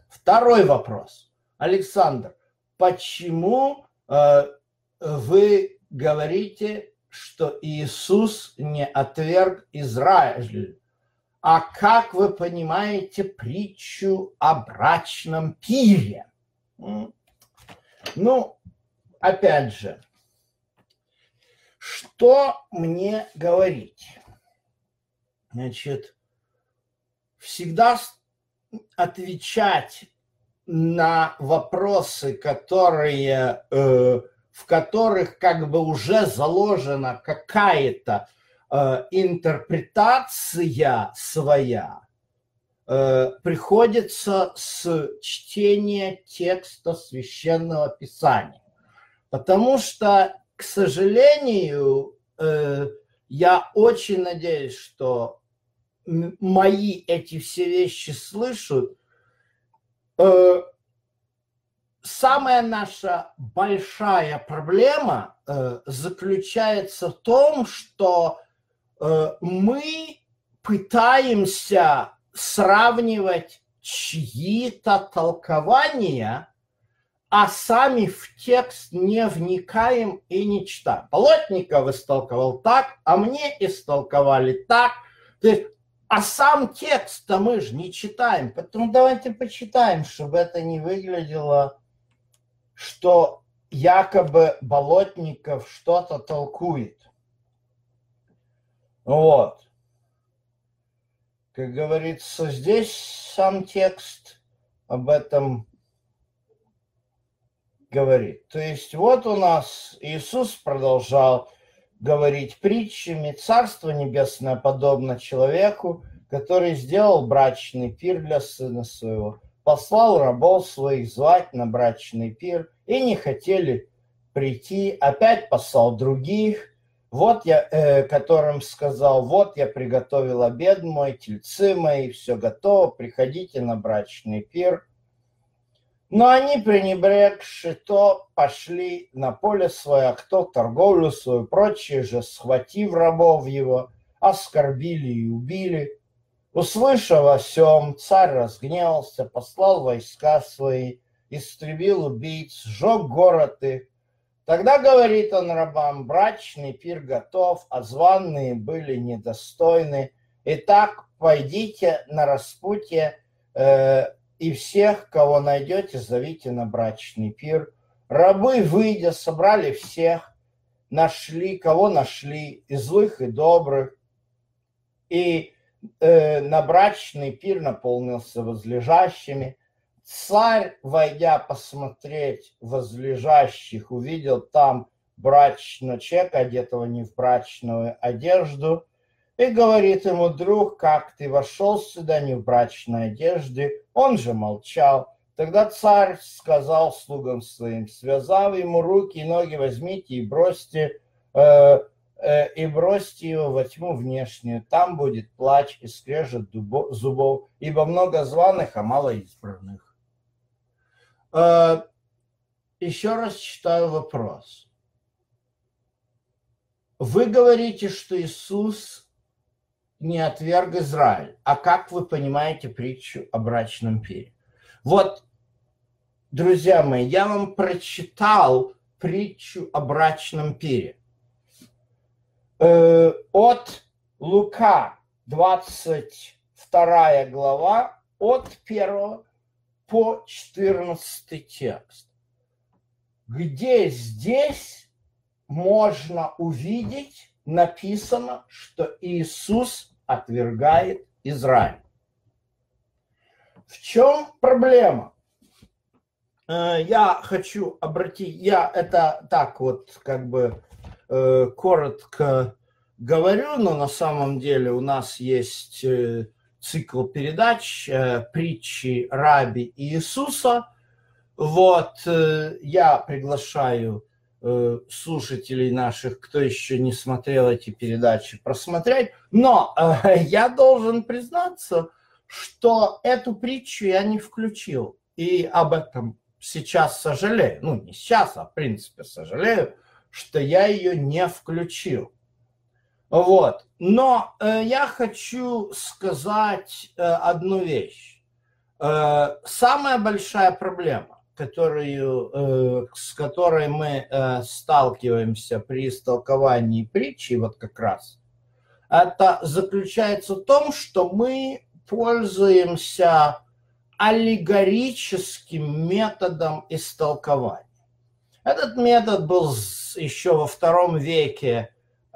Второй вопрос. Александр, почему вы говорите, что Иисус не отверг Израиль? А как вы понимаете притчу о брачном пире? Ну, опять же, что мне говорить? Значит, всегда отвечать на вопросы, которые, в которых как бы уже заложена какая-то интерпретация своя, приходится с чтения текста Священного Писания. Потому что, к сожалению, я очень надеюсь, что мои эти все вещи слышат. Самая наша большая проблема заключается в том, что мы пытаемся сравнивать чьи-то толкования, а сами в текст не вникаем и не читаем. Болотников истолковал так, а мне истолковали так. То есть, а сам текст-то мы же не читаем. Поэтому давайте почитаем, чтобы это не выглядело, что якобы Болотников что-то толкует. Вот. Как говорится, здесь сам текст об этом говорит. То есть вот у нас Иисус продолжал говорить притчами: «Царство небесное подобно человеку, который сделал брачный пир для сына своего, послал рабов своих звать на брачный пир, и не хотели прийти, опять послал других, вот я, которым сказал: вот я приготовил обед мой, тельцы мои, все готово, приходите на брачный пир». Но они, пренебрегши то, пошли на поле свое, а кто в торговлю свою, прочие же, схватив рабов его, оскорбили и убили. Услышав о сем, царь разгневался, послал войска свои, истребил убийц, сжег город их. Тогда говорит он рабам: брачный пир готов, а званые были недостойны. Итак, пойдите на распутье, и всех, кого найдете, зовите на брачный пир. Рабы, выйдя, собрали всех, нашли, кого нашли, и злых, и добрых. И на брачный пир наполнился возлежащими. Царь, войдя посмотреть возлежащих, увидел там брачного человека, одетого не в брачную одежду, и говорит ему: друг, как ты вошел сюда не в брачной одежде? Он же молчал. Тогда царь сказал слугам своим, связав ему руки и ноги, возьмите и бросьте его во тьму внешнюю. Там будет плач и скрежет зубов, ибо много званых, а мало избранных. Еще раз читаю вопрос. Вы говорите, что Иисус не отверг Израиль. А как вы понимаете притчу о брачном пире? Вот, друзья мои, я вам прочитал притчу о брачном пире. От Лука, 22 глава, от 1 по 14 текст. Где здесь можно увидеть, написано, что Иисус отвергает Израиль. В чем проблема? Я хочу обратить, я это так вот как бы коротко говорю, но на самом деле у нас есть цикл передач притчи Раби Иисуса. Вот, я приглашаю слушателей наших, кто еще не смотрел эти передачи, просмотреть. Но я должен признаться, что эту притчу я не включил. И об этом сейчас сожалею. Ну, не сейчас, а в принципе сожалею, что я ее не включил. Вот. Но я хочу сказать одну вещь. Самая большая проблема, с которой мы сталкиваемся при истолковании притчи, вот как раз, это заключается в том, что мы пользуемся аллегорическим методом истолкования. Этот метод был еще во II веке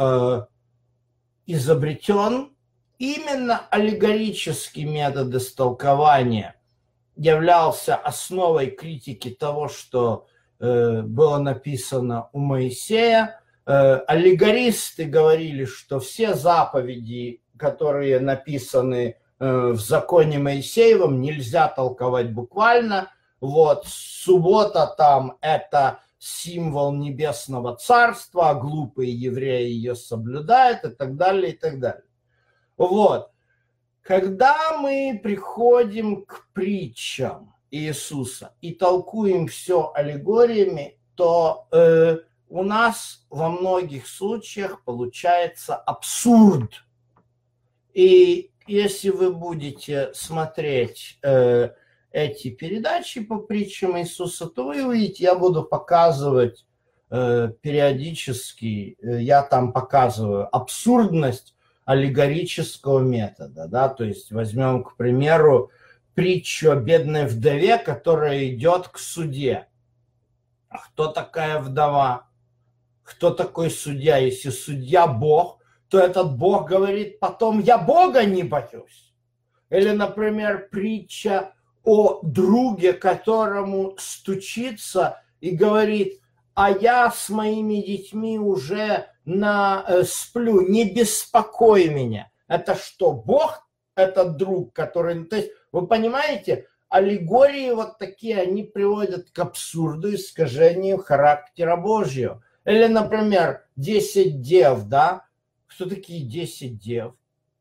изобретен. Именно аллегорический метод истолкования являлся основой критики того, что было написано у Моисея. Аллегористы говорили, что все заповеди, которые написаны в законе Моисеевом, нельзя толковать буквально. Вот, суббота там – это символ небесного царства, а глупые евреи ее соблюдают и так далее, и так далее. Вот. Когда мы приходим к притчам Иисуса и толкуем все аллегориями, то у нас во многих случаях получается абсурд. И если вы будете смотреть эти передачи по притчам Иисуса, то вы увидите, я буду показывать периодически, я там показываю абсурдность аллегорического метода, да, то есть возьмем, к примеру, притчу о бедной вдове, которая идет к судье. А кто такая вдова? Кто такой судья? Если судья Бог, то этот Бог говорит потом: я Бога не боюсь. Или, например, притча о друге, которому стучится и говорит: а я с моими детьми уже сплю, не беспокой меня. Это что, Бог, этот друг, который... То есть, вы понимаете, аллегории вот такие, они приводят к абсурду, искажению характера Божьего. Или, например, 10 дев, да? Кто такие 10 дев?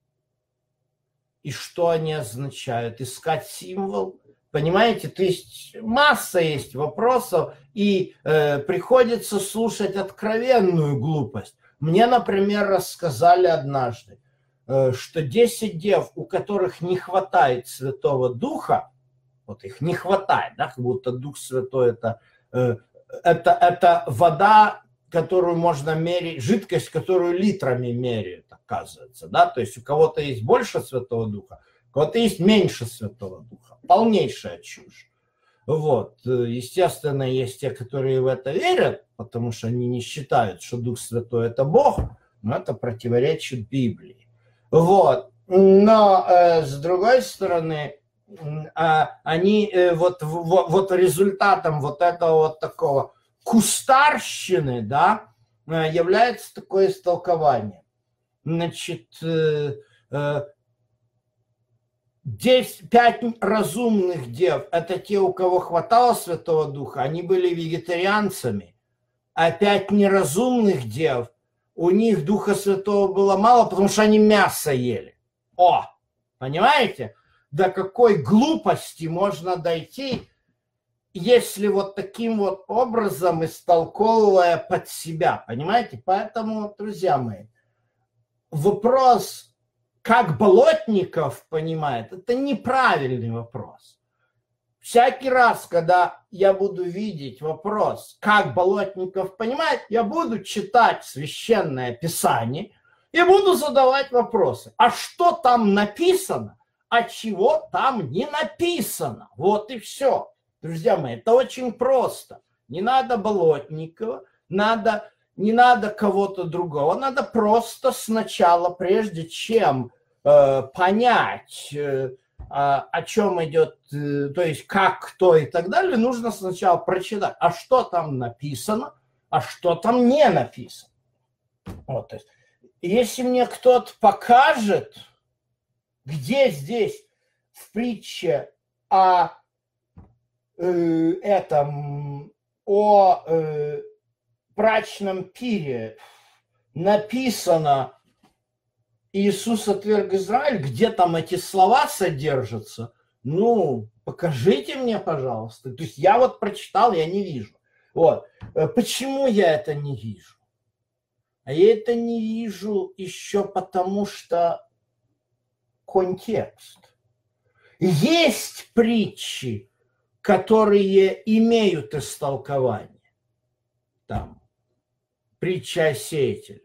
И что они означают? Искать символ? Понимаете, то есть масса есть вопросов, и приходится слушать откровенную глупость. Мне, например, рассказали однажды, что 10 дев, у которых не хватает Святого Духа, вот их не хватает, да, как будто Дух Святой это вода, которую можно мерить, жидкость, которую литрами меряют, оказывается, да, то есть у кого-то есть больше Святого Духа, у кого-то есть меньше Святого Духа. Полнейшая чушь. Вот. Естественно, есть те, которые в это верят, потому что они не считают, что Дух Святой – это Бог, но это противоречит Библии. Вот. Но, с другой стороны, они вот результатом вот этого вот такого кустарщины, да, является такое истолкование. Значит, 5 разумных дев – это те, у кого хватало Святого Духа, они были вегетарианцами. А 5 неразумных дев, у них Духа Святого было мало, потому что они мясо ели. О, понимаете? До какой глупости можно дойти, если вот таким вот образом, истолковывая под себя. Понимаете? Поэтому, друзья мои, вопрос, как Болотников понимает, это неправильный вопрос. Всякий раз, когда я буду видеть вопрос, как Болотников понимает, я буду читать Священное Писание и буду задавать вопросы. А что там написано, а чего там не написано? Вот и все. Друзья мои, это очень просто. Не надо Болотникова, не надо кого-то другого. Надо просто сначала, прежде чем понять, о чем идет, то есть как, кто и так далее, нужно сначала прочитать, а что там написано, а что там не написано. Вот, то есть, если мне кто-то покажет, где здесь в притче о брачном пире написано «Иисус отверг Израиль», где там эти слова содержатся, ну, покажите мне, пожалуйста. То есть я вот прочитал, я не вижу. Вот. Почему я это не вижу? А я это не вижу еще потому, что контекст. Есть притчи, которые имеют истолкование. Там, притча о сеятеле.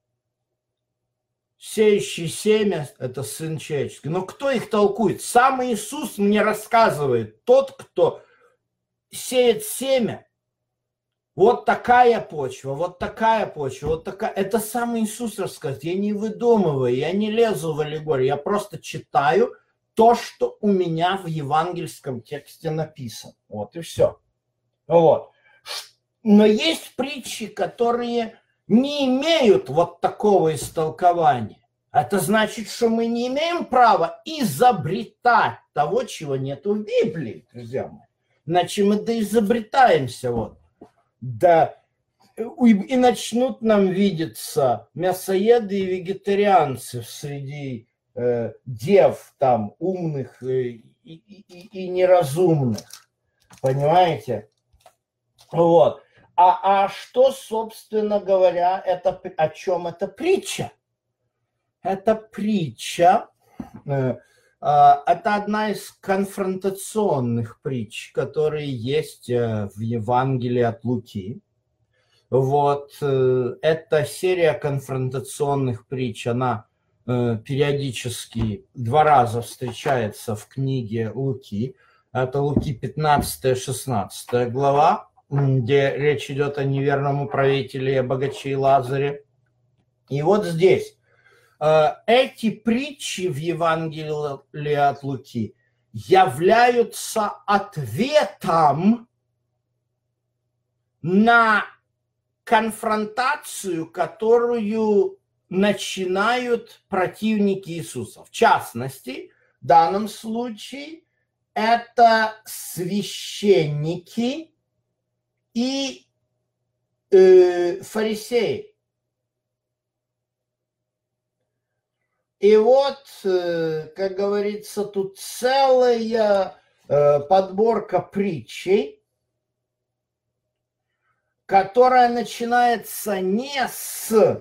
Сеющий семя – это сын человеческий. Но кто их толкует? Сам Иисус мне рассказывает. Тот, кто сеет семя, вот такая почва, вот такая почва, вот такая. Это сам Иисус рассказывает. Я не выдумываю, я не лезу в аллегорию. Я просто читаю то, что у меня в евангельском тексте написано. Вот и все. Вот. Но есть притчи, которые не имеют вот такого истолкования. Это значит, что мы не имеем права изобретать того, чего нет в Библии, друзья мои. Иначе мы доизобретаемся. Вот. Да. И начнут нам видеться мясоеды и вегетарианцы среди дев там умных и неразумных. Понимаете? Вот. А что, собственно говоря, о чем эта притча? Эта притча, это одна из конфронтационных притч, которые есть в Евангелии от Луки. Вот. Эта серия конфронтационных притч, она периодически 2 раза встречается в книге Луки. Это Луки 15-16 глава, где речь идет о неверном управителе, о богаче и Лазаре. И вот здесь эти притчи в Евангелии от Луки являются ответом на конфронтацию, которую начинают противники Иисуса. В частности, в данном случае это священники и фарисеи. И вот, как говорится, тут целая подборка притчей, которая начинается не с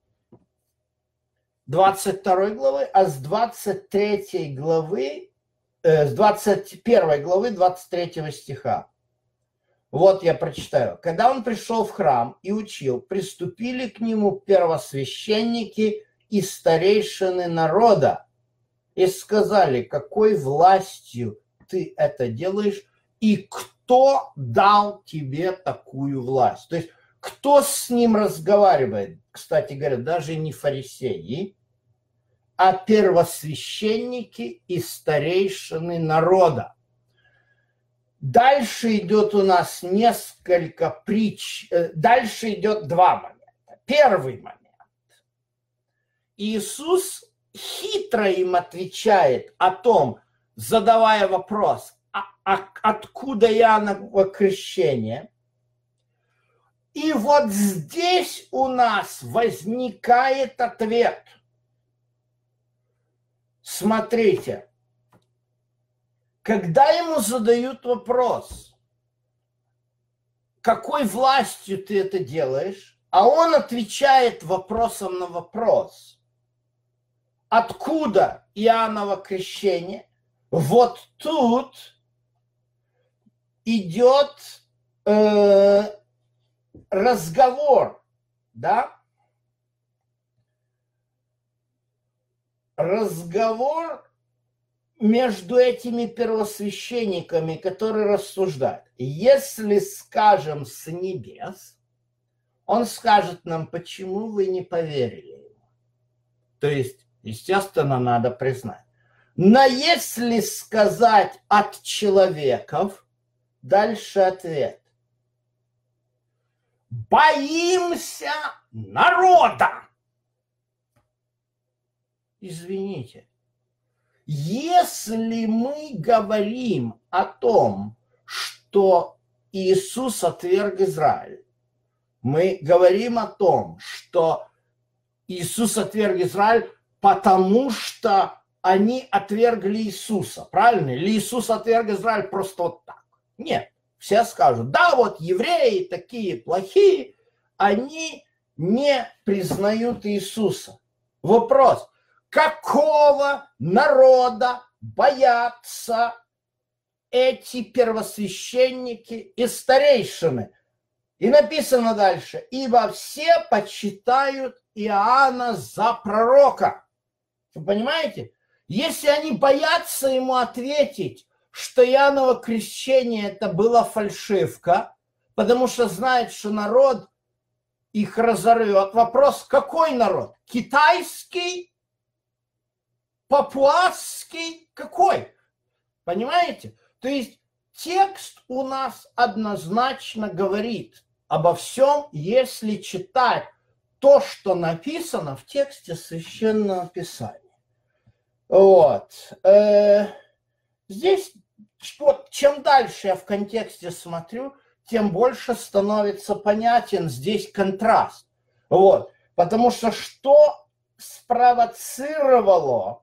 22 главы, а с 23 главы, с 21 главы 23 стиха. Вот я прочитаю. «Когда он пришел в храм и учил, приступили к нему первосвященники и старейшины народа и сказали: какой властью ты это делаешь и кто дал тебе такую власть?» То есть кто с ним разговаривает? Кстати говоря, даже не фарисеи, а первосвященники и старейшины народа. Дальше идет у нас несколько притч. Дальше идет 2 момента. Первый момент. Иисус хитро им отвечает о том, задавая вопрос, откуда Иоанново крещение. И вот здесь у нас возникает ответ. Смотрите, когда ему задают вопрос, какой властью ты это делаешь, а он отвечает вопросом на вопрос. Откуда Иоанново крещение? Вот тут идет разговор, да? Разговор между этими первосвященниками, которые рассуждают. Если скажем с небес, он скажет нам, почему вы не поверили ему. То есть, естественно, надо признать. Но если сказать от человеков, дальше ответ. Боимся народа. Извините. Если мы говорим о том, что Иисус отверг Израиль, мы говорим о том, что Иисус отверг Израиль, потому что они отвергли Иисуса. Правильно? Или Иисус отверг Израиль просто вот так? Нет. Все скажут, да, вот евреи такие плохие, они не признают Иисуса. Вопрос, какого народа боятся эти первосвященники и старейшины. И написано дальше: ибо все почитают Иоанна за пророка. Вы понимаете? Если они боятся ему ответить, что Иоанново крещение это была фальшивка, потому что знают, что народ их разорвет. Вопрос, какой народ? Китайский? Папуасский? Какой? Понимаете? То есть текст у нас однозначно говорит обо всем, если читать то, что написано в тексте Священного Писания. Вот. Здесь вот, чем дальше я в контексте смотрю, тем больше становится понятен здесь контраст. Вот. Потому что спровоцировало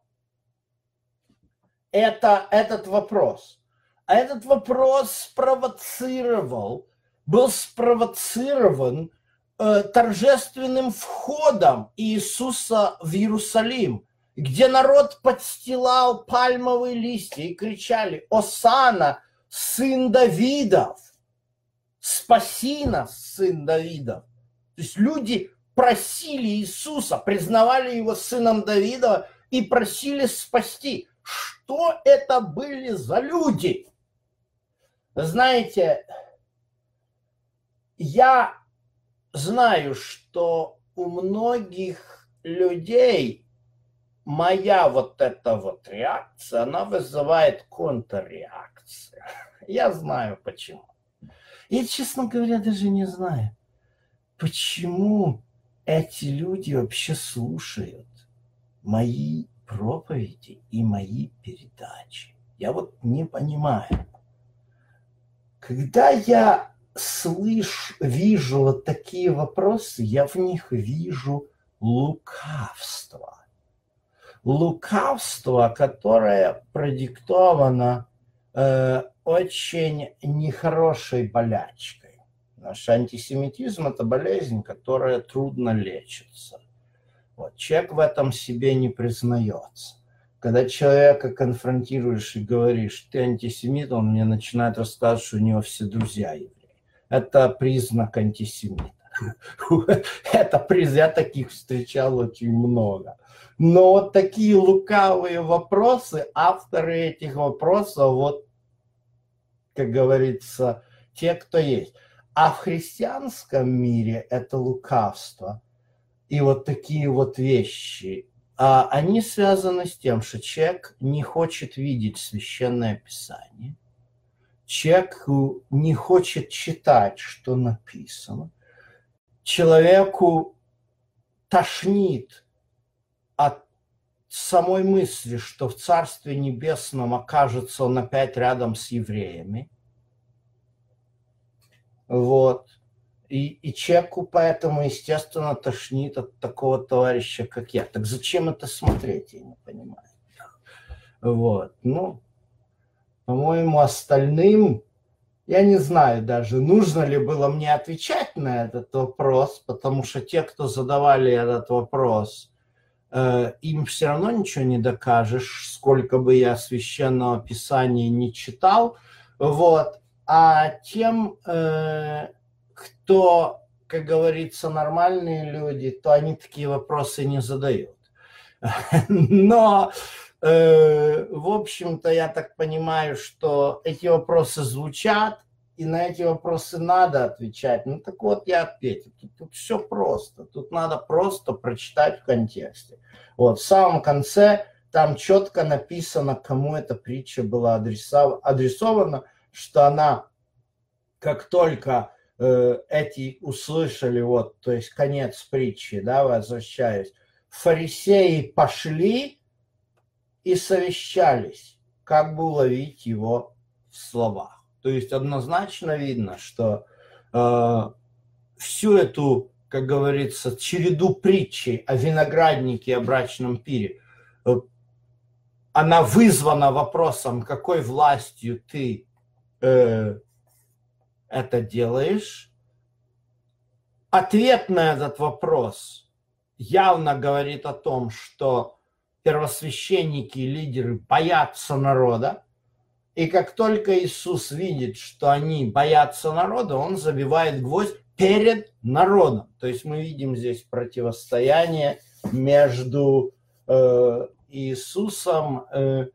этот вопрос? А этот вопрос был спровоцирован торжественным входом Иисуса в Иерусалим, где народ подстилал пальмовые листья и кричали: «Осанна, сын Давидов! Спаси нас, сын Давидов!» То есть люди просили Иисуса, признавали его сыном Давидова и просили спасти. Что это были за люди? Знаете, я знаю, что у многих людей моя вот эта вот реакция, она вызывает контрреакцию. Я знаю почему. Я, честно говоря, даже не знаю, почему эти люди вообще слушают мои проповеди и мои передачи. Я вот не понимаю. Когда я вижу вот такие вопросы, я в них вижу лукавство. Лукавство, которое продиктовано очень нехорошей болячкой. Наш антисемитизм – это болезнь, которая трудно лечится. Вот. Человек в этом себе не признается. Когда человека конфронтируешь и говоришь: ты антисемит, он мне начинает рассказывать, что у него все друзья евреи. Это признак антисемита. Это признак, я таких встречал очень много. Но вот такие лукавые вопросы, авторы этих вопросов, вот, как говорится, те, кто есть. А в христианском мире это лукавство. И вот такие вот вещи, они связаны с тем, что человек не хочет видеть Священное Писание, человек не хочет читать, что написано, человеку тошнит от самой мысли, что в Царстве Небесном окажется он опять рядом с евреями. Вот. И человеку поэтому, естественно, тошнит от такого товарища, как я. Так зачем это смотреть, я не понимаю. Вот. Ну, по-моему, остальным, я не знаю даже, нужно ли было мне отвечать на этот вопрос, потому что те, кто задавали этот вопрос, им все равно ничего не докажешь, сколько бы я Священного Писания не читал. Вот. А тем... кто, как говорится, нормальные люди, то они такие вопросы не задают. Но, в общем-то, я так понимаю, что эти вопросы звучат, и на эти вопросы надо отвечать. Ну так вот, я ответил. Тут все просто. Тут надо просто прочитать в контексте. Вот, в самом конце там четко написано, кому эта притча была адресована, что она, как только эти услышали, вот, то есть конец притчи, да, возвращаюсь, фарисеи пошли и совещались, как бы уловить его в словах. То есть однозначно видно, что всю эту, как говорится, череду притчей о винограднике и о брачном пире, она вызвана вопросом, какой властью ты это делаешь. Ответ на этот вопрос явно говорит о том, что первосвященники и лидеры боятся народа, и как только Иисус видит, что они боятся народа, он забивает гвоздь перед народом. То есть мы видим здесь противостояние между Иисусом,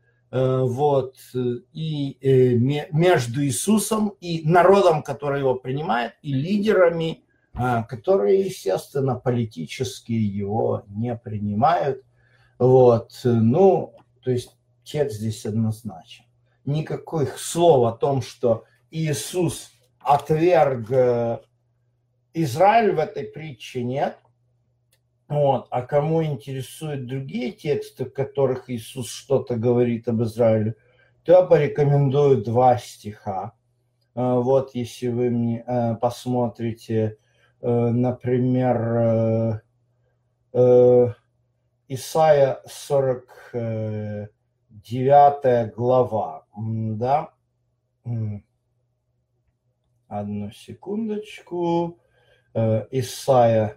между Иисусом и народом, который его принимает, и лидерами, которые, естественно, политически его не принимают. То есть текст здесь однозначен. Никаких слов о том, что Иисус отверг Израиль в этой притче нет. А кому интересуют другие тексты, в которых Иисус что-то говорит об Израиле, то я порекомендую 2 стиха. Если вы мне посмотрите, например, Исайя 49 глава, да? Одну секундочку. Исайя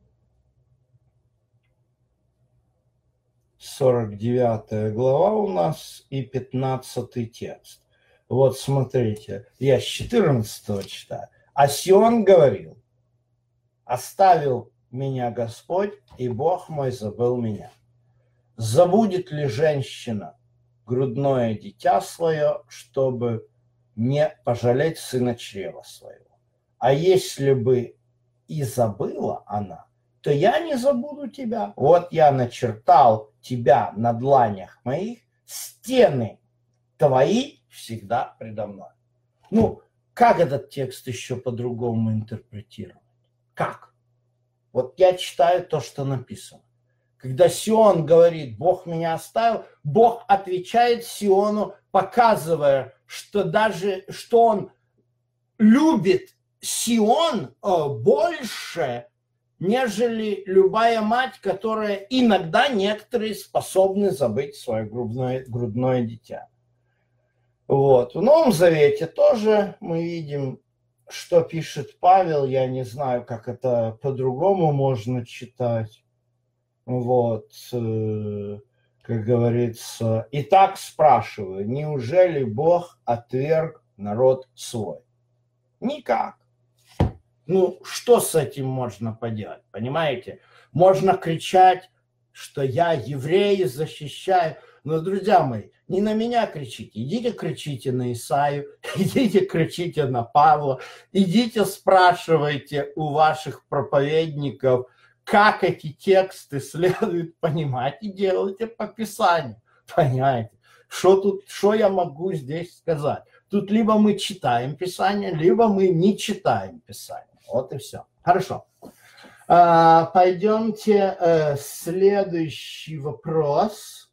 49 глава у нас и 15 текст. Смотрите, я с 14 читаю. А Сион говорил: оставил меня Господь, и Бог мой забыл меня. Забудет ли женщина грудное дитя свое, чтобы не пожалеть сына чрева своего? А если бы и забыла она, то я не забуду тебя. Я начертал тебя на дланях моих, стены твои всегда предо мной. Как этот текст еще по-другому интерпретировать? Как? Я читаю то, что написано. Когда Сион говорит: Бог меня оставил, Бог отвечает Сиону, показывая, что он любит Сион больше, нежели любая мать, которая иногда некоторые способны забыть свое грудное дитя. В Новом Завете тоже мы видим, что пишет Павел. Я не знаю, как это по-другому можно читать. Как говорится, итак спрашиваю: неужели Бог отверг народ свой? Никак. Что с этим можно поделать, понимаете? Можно кричать, что я евреи защищаю, но, друзья мои, не на меня кричите. Идите кричите на Исаию, идите кричите на Павла, идите спрашивайте у ваших проповедников, как эти тексты следует понимать, и делайте по Писанию. Понимаете? Что я могу здесь сказать? Тут либо мы читаем Писание, либо мы не читаем Писание. И все. Хорошо. Пойдемте следующий вопрос.